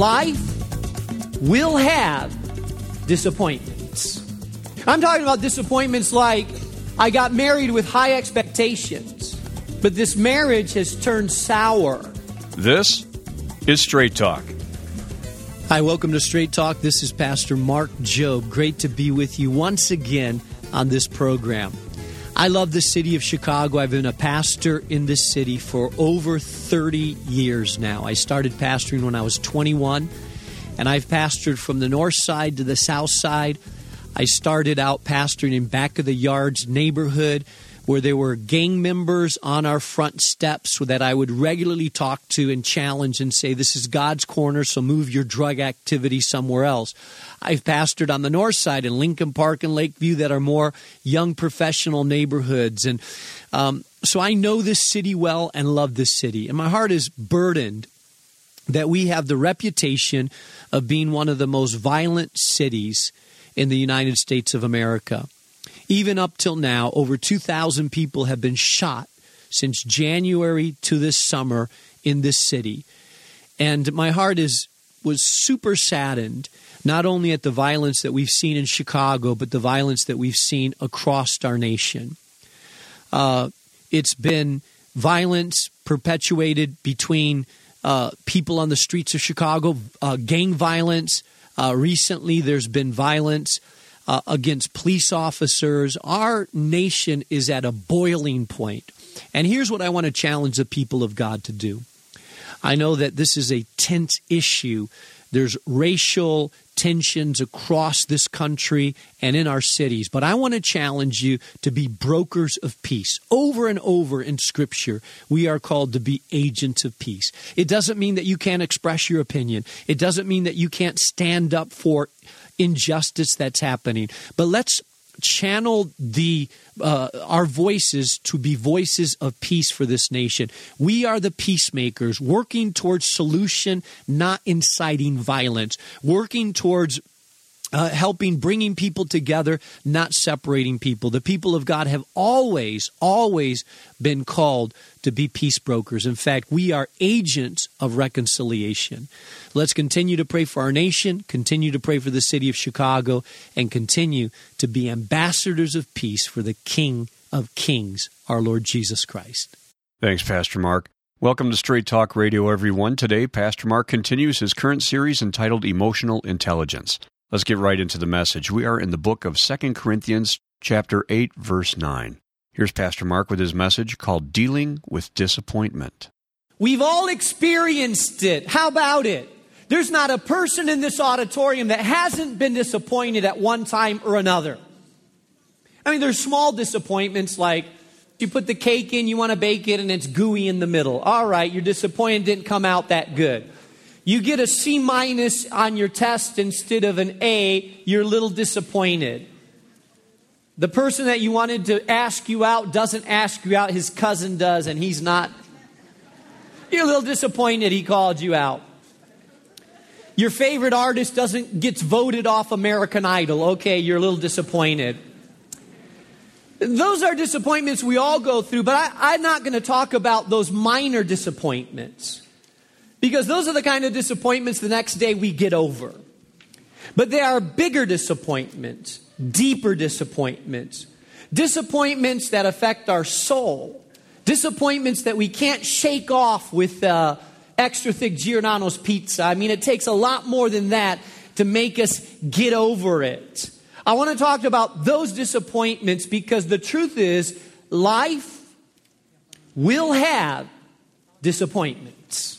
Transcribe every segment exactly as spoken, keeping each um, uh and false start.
life will have disappointments. I'm talking about disappointments like I got married with high expectations, but this marriage has turned sour. This is Straight Talk. Hi, welcome to Straight Talk. This is Pastor Mark Jobe. Great to be with you once again on this program. I love the city of Chicago. I've been a pastor in this city for over thirty years now. I started pastoring when I was twenty-one, and I've pastored from the north side to the south side. I started out pastoring in back of the yards neighborhood where there were gang members on our front steps that I would regularly talk to and challenge and say, this is God's corner, so move your drug activity somewhere else. I've pastored on the north side in Lincoln Park and Lakeview that are more young professional neighborhoods. And um, so I know this city well and love this city. And my heart is burdened that we have the reputation of being one of the most violent cities in the United States of America. Even up till now, over two thousand people have been shot since January to this summer in this city. And my heart is was super saddened, not only at the violence that we've seen in Chicago, but the violence that we've seen across our nation. Uh, it's been violence perpetuated between uh, people on the streets of Chicago, uh, gang violence. Uh, recently, there's been violence Uh, against police officers. Our nation is at a boiling point. And here's what I want to challenge the people of God to do. I know that this is a tense issue. There's racial tensions across this country and in our cities. But I want to challenge you to be brokers of peace. Over and over in Scripture, we are called to be agents of peace. It doesn't mean that you can't express your opinion. It doesn't mean that you can't stand up for injustice that's happening. But let's channel the uh, our voices to be voices of peace for this nation. We are the peacemakers, working towards solution, not inciting violence, working towards uh, helping, bringing people together, not separating people. The people of God have always, always been called to be peace brokers. In fact, we are agents of reconciliation. Let's continue to pray for our nation, continue to pray for the city of Chicago, and continue to be ambassadors of peace for the King of Kings, our Lord Jesus Christ. Thanks, Pastor Mark. Welcome to Straight Talk Radio, everyone. Today, Pastor Mark continues his current series entitled Emotional Intelligence. Let's get right into the message. We are in the book of Second Corinthians, chapter eight, verse nine. Here's Pastor Mark with his message called Dealing with Disappointment. We've all experienced it. How about it? There's not a person in this auditorium that hasn't been disappointed at one time or another. I mean, there's small disappointments like you put the cake in, you want to bake it, and it's gooey in the middle. All right, you're disappointed, it didn't come out that good. You get a C minus on your test instead of an A, you're a little disappointed. The person that you wanted to ask you out doesn't ask you out, his cousin does, and he's not. You're a little disappointed he called you out. Your favorite artist doesn't gets voted off American Idol. Okay, you're a little disappointed. Those are disappointments we all go through, but I, I'm not going to talk about those minor disappointments. Because those are the kind of disappointments the next day we get over. But there are bigger disappointments, deeper disappointments, disappointments that affect our soul, disappointments that we can't shake off with uh, extra thick Giordano's pizza. I mean, it takes a lot more than that to make us get over it. I want to talk about those disappointments because the truth is, life will have disappointments.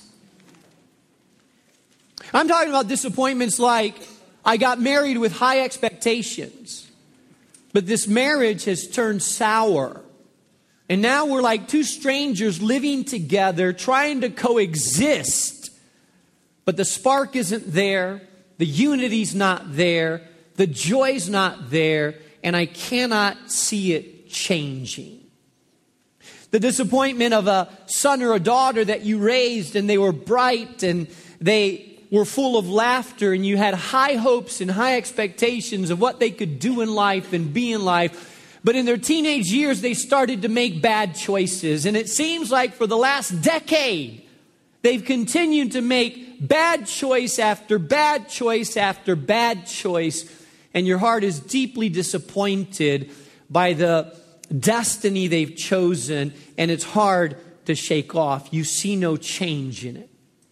I'm talking about disappointments like I got married with high expectations, but this marriage has turned sour. And now we're like two strangers living together, trying to coexist. But the spark isn't there, the unity's not there, the joy's not there, and I cannot see it changing. The disappointment of a son or a daughter that you raised and they were bright and they were full of laughter and you had high hopes and high expectations of what they could do in life and be in life. But in their teenage years, they started to make bad choices. And it seems like for the last decade, they've continued to make bad choice after bad choice after bad choice, and your heart is deeply disappointed by the destiny they've chosen, and it's hard to shake off. You see no change in it.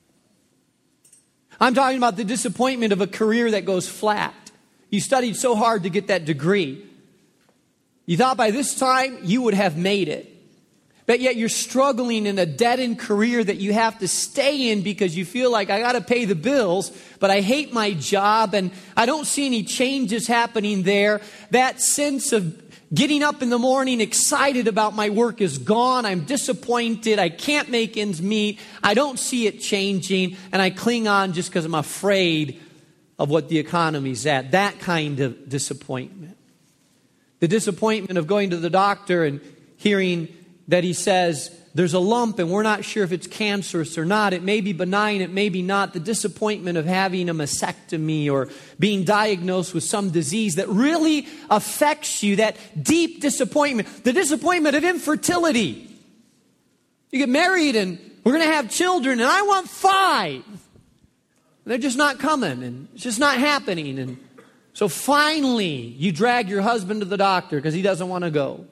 I'm talking about the disappointment of a career that goes flat. You studied so hard to get that degree. You thought by this time you would have made it. But yet you're struggling in a dead-end career that you have to stay in because you feel like, I got to pay the bills, but I hate my job and I don't see any changes happening there. That sense of getting up in the morning excited about my work is gone. I'm disappointed. I can't make ends meet. I don't see it changing. And I cling on just because I'm afraid of what the economy's at. That kind of disappointment. The disappointment of going to the doctor and hearing that he says, there's a lump and we're not sure if it's cancerous or not. It may be benign, it may be not. The disappointment of having a mastectomy or being diagnosed with some disease that really affects you. That deep disappointment. The disappointment of infertility. You get married and we're going to have children and I want five. They're just not coming and it's just not happening. And so finally you drag your husband to the doctor because he doesn't want to go.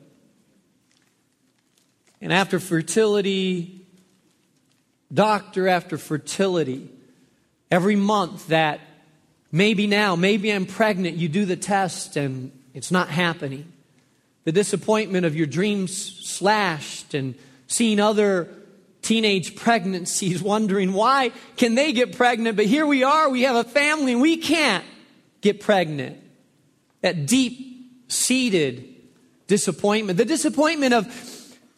And after fertility, doctor after fertility, every month that maybe now, maybe I'm pregnant, you do the test and it's not happening. The disappointment of your dreams slashed and seeing other teenage pregnancies, wondering why can they get pregnant, but here we are, we have a family and we can't get pregnant. That deep-seated disappointment. The disappointment of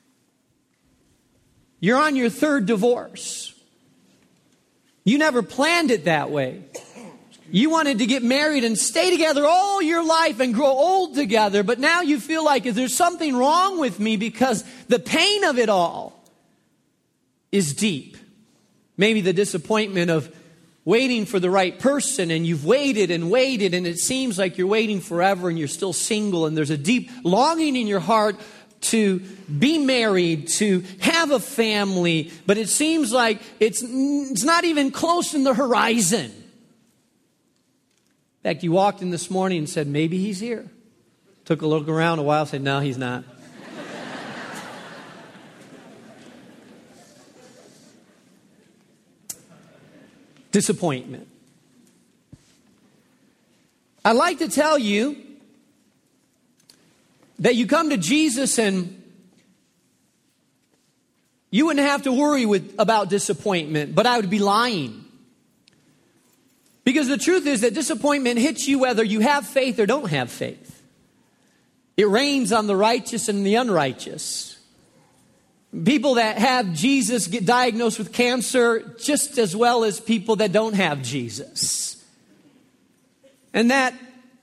you're on your third divorce. You never planned it that way. You wanted to get married and stay together all your life and grow old together. But now you feel like, is there something wrong with me? Because the pain of it all is deep. Maybe the disappointment of waiting for the right person, and you've waited and waited and it seems like you're waiting forever and you're still single, and there's a deep longing in your heart to be married, to have a family, but it seems like it's, it's not even close in the horizon. In fact, you walked in this morning and said, maybe he's here. Took a look around a while, said, no, he's not. Disappointment. I'd like to tell you that you come to Jesus and you wouldn't have to worry with, about disappointment, but I would be lying. Because the truth is that disappointment hits you whether you have faith or don't have faith. It rains on the righteous and the unrighteous. People that have Jesus get diagnosed with cancer just as well as people that don't have Jesus. And that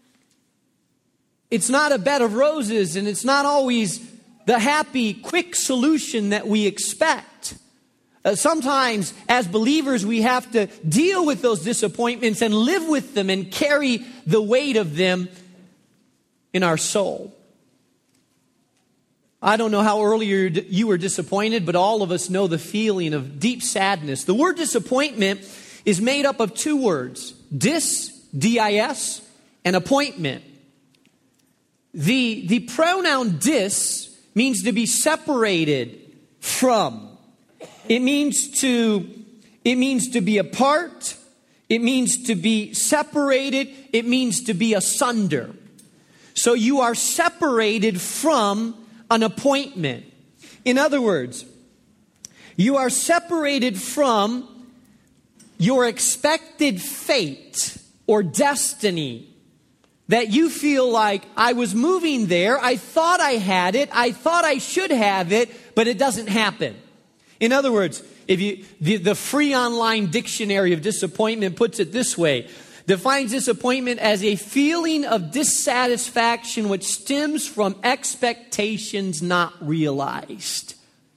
it's not a bed of roses, and it's not always the happy, quick solution that we expect. Uh, sometimes, as believers, we have to deal with those disappointments and live with them and carry the weight of them in our soul. I don't know how earlier you were disappointed, but all of us know the feeling of deep sadness. The word disappointment is made up of two words, dis, D I S, and appointment. The, the pronoun dis means to be separated from. It means to, it means to be apart. It means to be separated. It means to be asunder. So you are separated from an appointment. In other words, you are separated from your expected fate or destiny. That you feel like, I was moving there, I thought I had it, I thought I should have it, but it doesn't happen. In other words, if you the, the free online dictionary of disappointment puts it this way, defines disappointment as a feeling of dissatisfaction which stems from expectations not realized.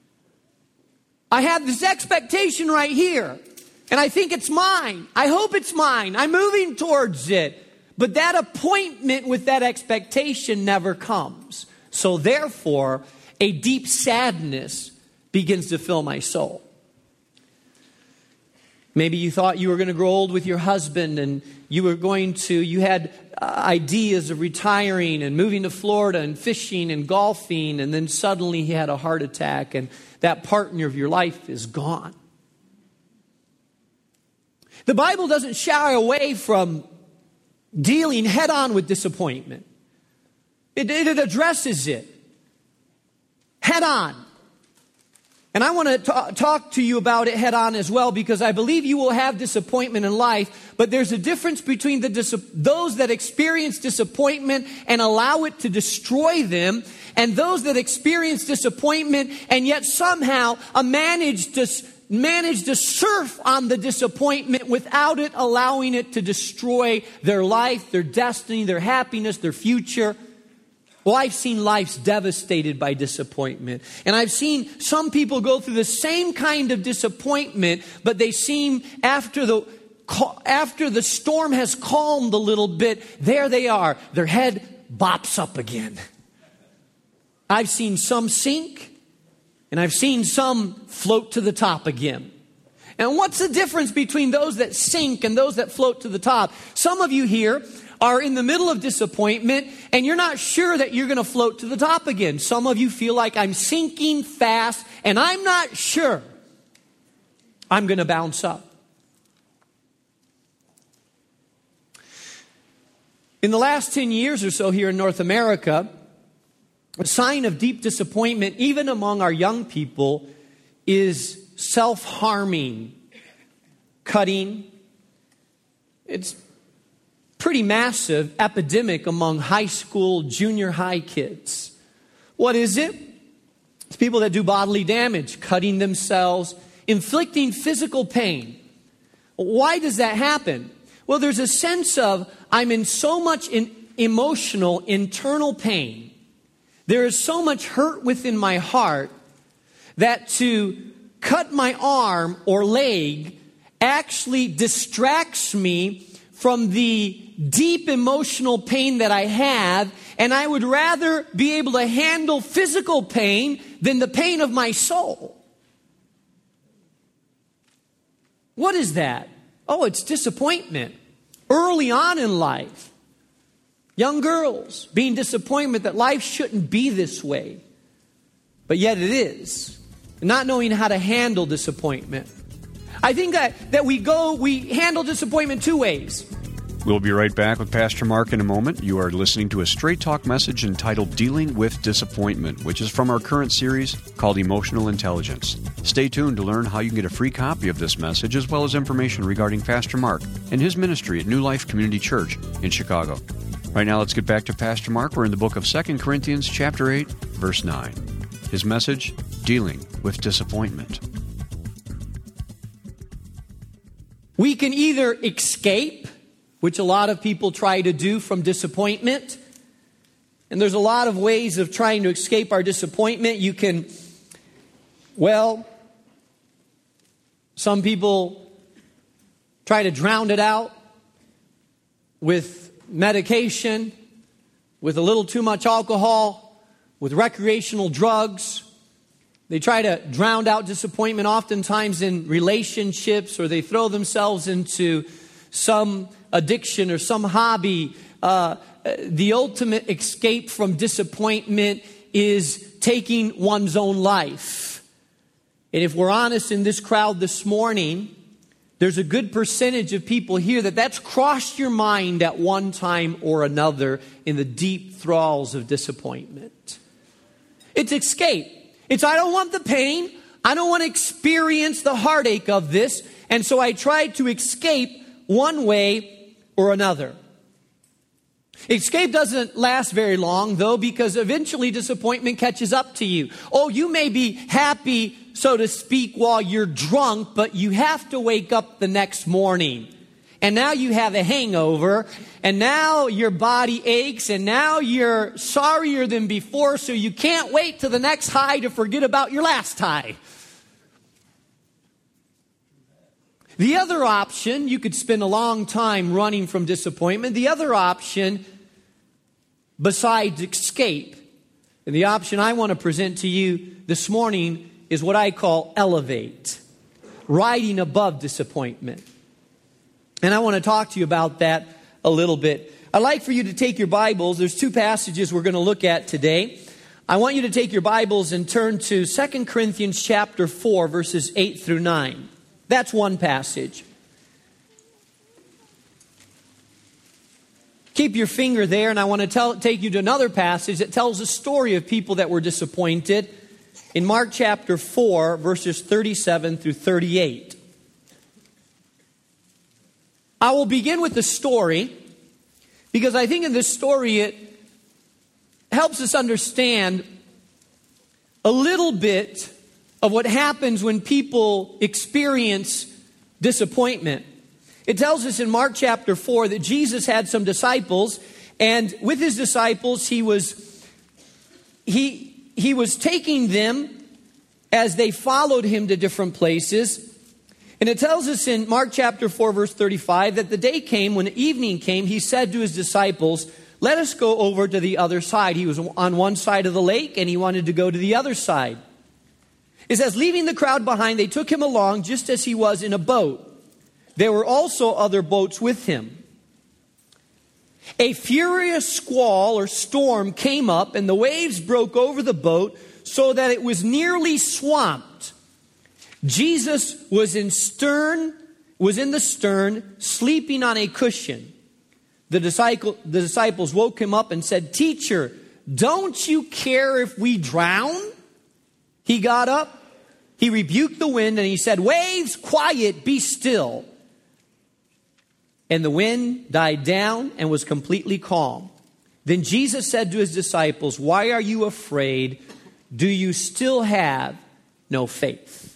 I have this expectation right here, and I think it's mine. I hope it's mine. I'm moving towards it. But that appointment with that expectation never comes. So therefore, a deep sadness begins to fill my soul. Maybe you thought you were going to grow old with your husband, and you were going to, you had uh, ideas of retiring and moving to Florida and fishing and golfing, and then suddenly he had a heart attack, and that partner of your life is gone. The Bible doesn't shy away from dealing head on with disappointment. It, it addresses it head on. And I want to ta- talk to you about it head on as well, because I believe you will have disappointment in life, but there's a difference between the dis- those that experience disappointment and allow it to destroy them, and those that experience disappointment and yet somehow uh, manage to manage to surf on the disappointment without it allowing it to destroy their life, their destiny, their happiness, their future. Well, I've seen lives devastated by disappointment. And I've seen some people go through the same kind of disappointment, but they seem, after the after the storm has calmed a little bit, there they are. Their head bops up again. I've seen some sink, and I've seen some float to the top again. And what's the difference between those that sink and those that float to the top? Some of you here are in the middle of disappointment, and you're not sure that you're going to float to the top again. Some of you feel like, I'm sinking fast, and I'm not sure I'm going to bounce up. In the last ten years or so here in North America, a sign of deep disappointment, even among our young people, is self-harming, cutting. It's pretty massive epidemic among high school, junior high kids. What is it? It's people that do bodily damage, cutting themselves, inflicting physical pain. Why does that happen? Well, there's a sense of, I'm in so much in emotional, internal pain. There is so much hurt within my heart that to cut my arm or leg actually distracts me from the deep emotional pain that I have, and I would rather be able to handle physical pain than the pain of my soul. What is that? Oh, it's disappointment. Early on in life, young girls being disappointed that life shouldn't be this way, but yet it is. Not knowing how to handle disappointment. I think that, that we go, we handle disappointment two ways. We'll be right back with Pastor Mark in a moment. You are listening to a Straight Talk message entitled Dealing with Disappointment, which is from our current series called Emotional Intelligence. Stay tuned to learn how you can get a free copy of this message, as well as information regarding Pastor Mark and his ministry at New Life Community Church in Chicago. Right now, let's get back to Pastor Mark. We're in the book of Second Corinthians, chapter eight, verse nine. His message, Dealing with Disappointment. We can either escape, which a lot of people try to do, from disappointment. And there's a lot of ways of trying to escape our disappointment. You can, well, some people try to drown it out with medication, with a little too much alcohol, with recreational drugs. They try to drown out disappointment oftentimes in relationships, or they throw themselves into some addiction or some hobby. Uh, the ultimate escape from disappointment is taking one's own life. And if we're honest in this crowd this morning, there's a good percentage of people here that that's crossed your mind at one time or another in the deep thralls of disappointment. It's escape. It's, I don't want the pain. I don't want to experience the heartache of this. And so I try to escape one way or another. Escape doesn't last very long, though, because eventually disappointment catches up to you. Oh, you may be happy, so to speak, while you're drunk, but you have to wake up the next morning. And now you have a hangover, and now your body aches, and now you're sorrier than before, so you can't wait till the next high to forget about your last high. The other option, you could spend a long time running from disappointment. The other option, besides escape, and the option I want to present to you this morning, is what I call elevate. riding above disappointment. And I want to talk to you about that a little bit. I'd like for you to take your Bibles. There's two passages we're going to look at today. I want you to take your Bibles and turn to Second Corinthians chapter four, verses eight through nine. That's one passage. Keep your finger there, and I want to tell, take you to another passage that tells a story of people that were disappointed. In Mark chapter four, verses thirty-seven through thirty-eight. I will begin with the story, because I think in this story it helps us understand a little bit of what happens when people experience disappointment. It tells us in Mark chapter four that Jesus had some disciples, and with his disciples he was he he was taking them as they followed him to different places. And it tells us in Mark chapter four verse thirty-five that the day came when evening came, he said to his disciples, "Let us go over to the other side." He was on one side of the lake and he wanted to go to the other side. It says, leaving the crowd behind, they took him along just as he was in a boat. There were also other boats with him. A furious squall or storm came up, and the waves broke over the boat so that it was nearly swamped. Jesus was in stern, was in the stern, sleeping on a cushion. The disciple, the disciples woke him up and said, "Teacher, don't you care if we drown?" He got up, he rebuked the wind, and he said, "Waves, quiet, be still." And the wind died down and was completely calm. Then Jesus said to his disciples, "Why are you afraid? Do you still have no faith?"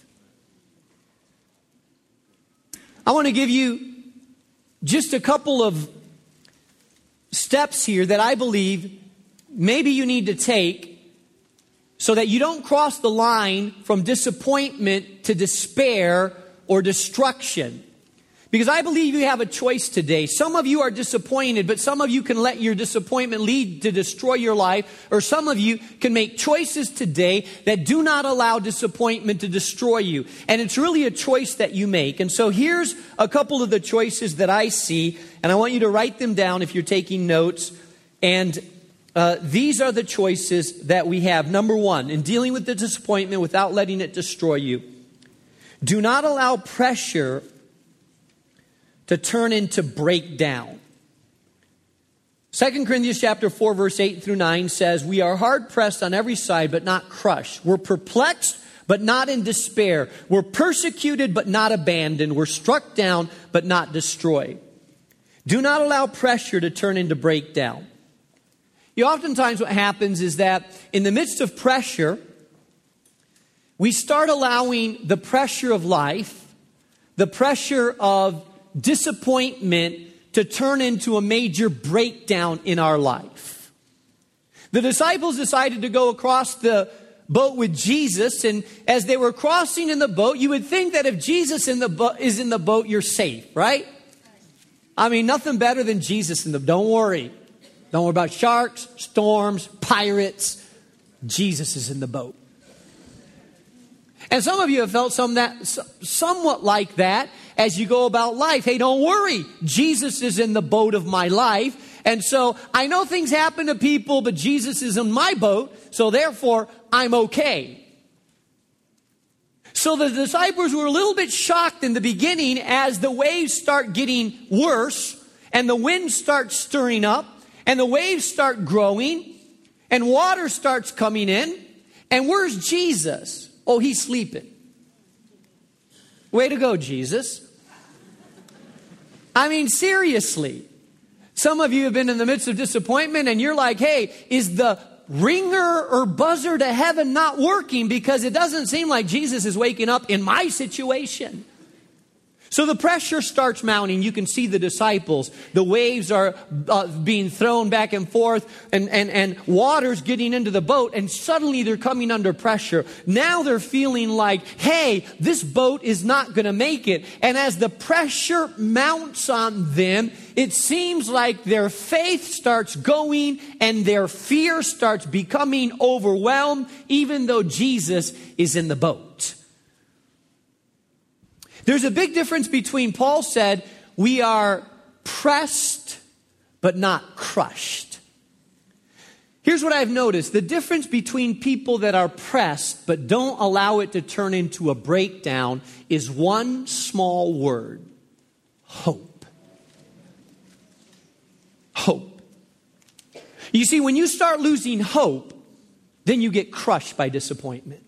I want to give you just a couple of steps here that I believe maybe you need to take so that you don't cross the line from disappointment to despair or destruction. Because I believe you have a choice today. Some of you are disappointed, but some of you can let your disappointment lead to destroy your life. Or some of you can make choices today that do not allow disappointment to destroy you. And it's really a choice that you make. And so here's a couple of the choices that I see. And I want you to write them down if you're taking notes. And uh, these are the choices that we have. Number one, in dealing with the disappointment without letting it destroy you. Do not allow pressure to turn into breakdown. Second Corinthians chapter four, verse eight through nine says, "We are hard pressed on every side, but not crushed. We're perplexed, but not in despair. We're persecuted, but not abandoned. We're struck down, but not destroyed." Do not allow pressure to turn into breakdown. You know, oftentimes what happens is that in the midst of pressure, we start allowing the pressure of life, the pressure of disappointment to turn into a major breakdown in our life. The disciples decided to go across the boat with Jesus, and as they were crossing in the boat, you would think that if Jesus in the bo- is in the boat, you're safe, right? I mean, nothing better than Jesus in the boat. Don't worry. Don't worry about sharks, storms, pirates. Jesus is in the boat. And some of you have felt some that somewhat like that as you go about life. Hey, don't worry. Jesus is in the boat of my life. And so I know things happen to people, but Jesus is in my boat. So therefore, I'm okay. So the disciples were a little bit shocked in the beginning as the waves start getting worse and the wind starts stirring up and the waves start growing and water starts coming in. And where's Jesus? Oh, he's sleeping. Way to go, Jesus. I mean, seriously. Some of you have been in the midst of disappointment and you're like, hey, is the ringer or buzzer to heaven not working? Because it doesn't seem like Jesus is waking up in my situation. So the pressure starts mounting. You can see the disciples. The waves are uh, being thrown back and forth and, and, and water's getting into the boat. And suddenly they're coming under pressure. Now they're feeling like, hey, this boat is not going to make it. And as the pressure mounts on them, it seems like their faith starts going and their fear starts becoming overwhelmed, even though Jesus is in the boat. There's a big difference between, Paul said, we are pressed but not crushed. Here's what I've noticed. The difference between people that are pressed but don't allow it to turn into a breakdown is one small word: hope. Hope. You see, when you start losing hope, then you get crushed by disappointment.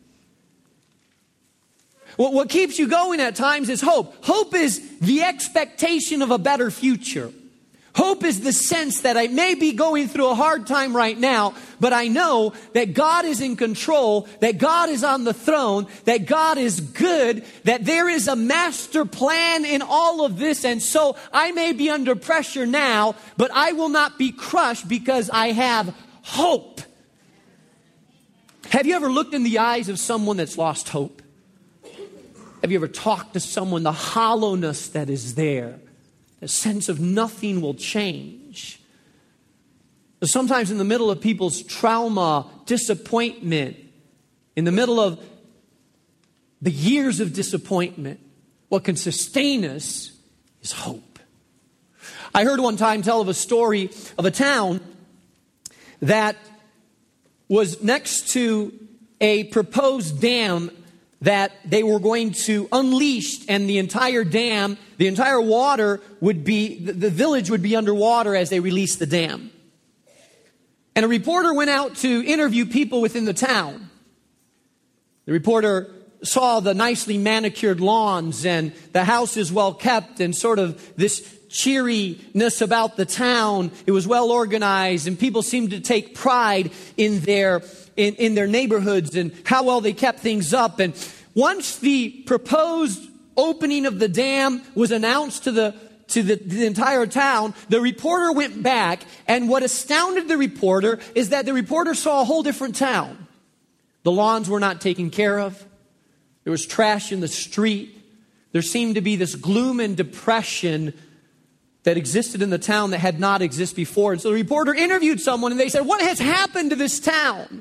What keeps you going at times is hope. Hope is the expectation of a better future. Hope is the sense that I may be going through a hard time right now, but I know that God is in control, that God is on the throne, that God is good, that there is a master plan in all of this. And so I may be under pressure now, but I will not be crushed because I have hope. Have you ever looked in the eyes of someone that's lost hope? Have you ever talked to someone, the hollowness that is there, the sense of nothing will change? Sometimes in the middle of people's trauma, disappointment, in the middle of the years of disappointment, what can sustain us is hope. I heard one time tell of a story of a town that was next to a proposed dam that they were going to unleash, and the entire dam, the entire water would be, the, the village would be underwater as they released the dam. And a reporter went out to interview people within the town. The reporter saw the nicely manicured lawns and the houses well kept and sort of this cheeriness about the town. It was well organized, and people seemed to take pride in their in, in their neighborhoods and how well they kept things up. And once the proposed opening of the dam was announced to the to the, the entire town, the reporter went back, and what astounded the reporter is that the reporter saw a whole different town. The lawns were not taken care of. There was trash in the street. There seemed to be this gloom and depression that existed in the town that had not existed before. And so the reporter interviewed someone, and they said, "What has happened to this town?"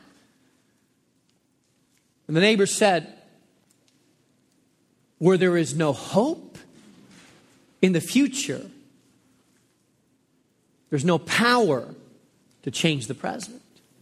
And the neighbor said, "Where there is no hope in the future, there's no power to change the present."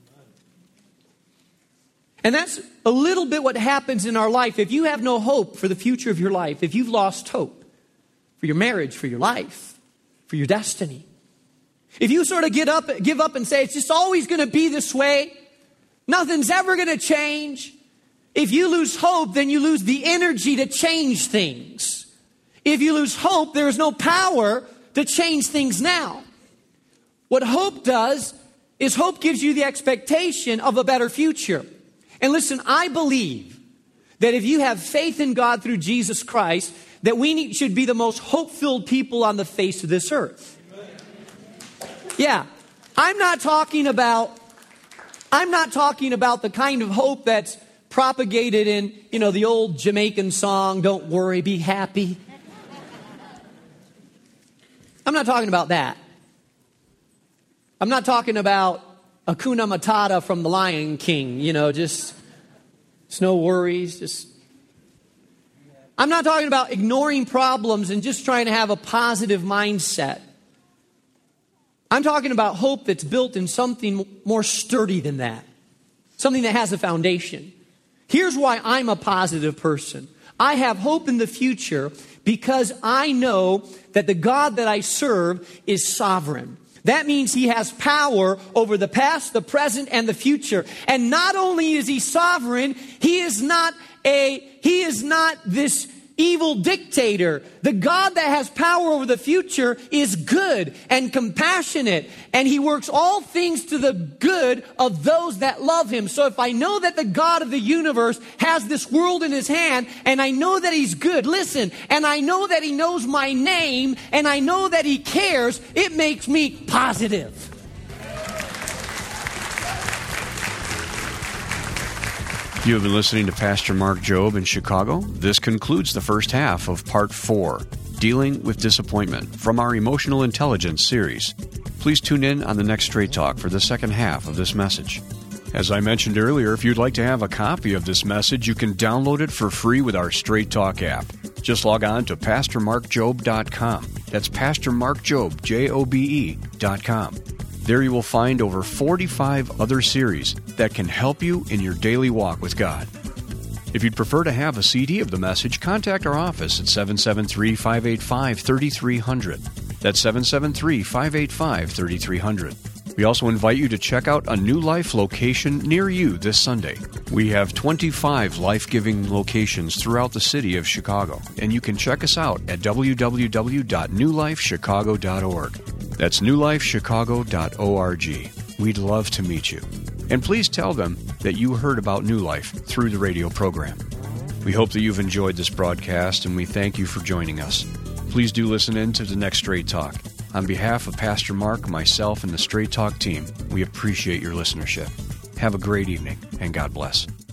And that's a little bit what happens in our life. If you have no hope for the future of your life, if you've lost hope for your marriage, for your life, for your destiny, if you sort of get up, give up and say, it's just always going to be this way, nothing's ever going to change. If you lose hope, then you lose the energy to change things. If you lose hope, there is no power to change things now. What hope does is hope gives you the expectation of a better future. And listen, I believe that if you have faith in God through Jesus Christ, that we need, should be the most hope-filled people on the face of this earth. Yeah, I'm not talking about, I'm not talking about the kind of hope that's propagated in, you know, the old Jamaican song, "Don't worry, be happy." I'm not talking about that. I'm not talking about Hakuna Matata from The Lion King, you know, just, it's no worries, just. I'm not talking about ignoring problems and just trying to have a positive mindset. I'm talking about hope that's built in something more sturdy than that. Something that has a foundation. Here's why I'm a positive person. I have hope in the future because I know that the God that I serve is sovereign. That means he has power over the past, the present, and the future. And not only is he sovereign, he is not a, he is not this evil dictator. The God that has power over the future is good and compassionate, and he works all things to the good of those that love him. So if I know that the God of the universe has this world in his hand, and I know that he's good, listen, and I know that he knows my name, and I know that he cares, it makes me positive. You have been listening to Pastor Mark Jobe in Chicago. This concludes the first half of Part four, Dealing with Disappointment, from our Emotional Intelligence series. Please tune in on the next Straight Talk for the second half of this message. As I mentioned earlier, if you'd like to have a copy of this message, you can download it for free with our Straight Talk app. Just log on to pastor mark jobe dot com. That's Pastor Mark Jobe, J O B E, dot com. There you will find over forty-five other series that can help you in your daily walk with God. If you'd prefer to have a C D of the message, contact our office at seven seven three, five eight five, three three zero zero. That's seven seven three, five eight five, three three zero zero. We also invite you to check out a New Life location near you this Sunday. We have twenty-five life-giving locations throughout the city of Chicago, and you can check us out at w w w dot new life chicago dot org. That's new life chicago dot org. We'd love to meet you. And please tell them that you heard about New Life through the radio program. We hope that you've enjoyed this broadcast, and we thank you for joining us. Please do listen in to the next Straight Talk. On behalf of Pastor Mark, myself, and the Straight Talk team, we appreciate your listenership. Have a great evening, and God bless.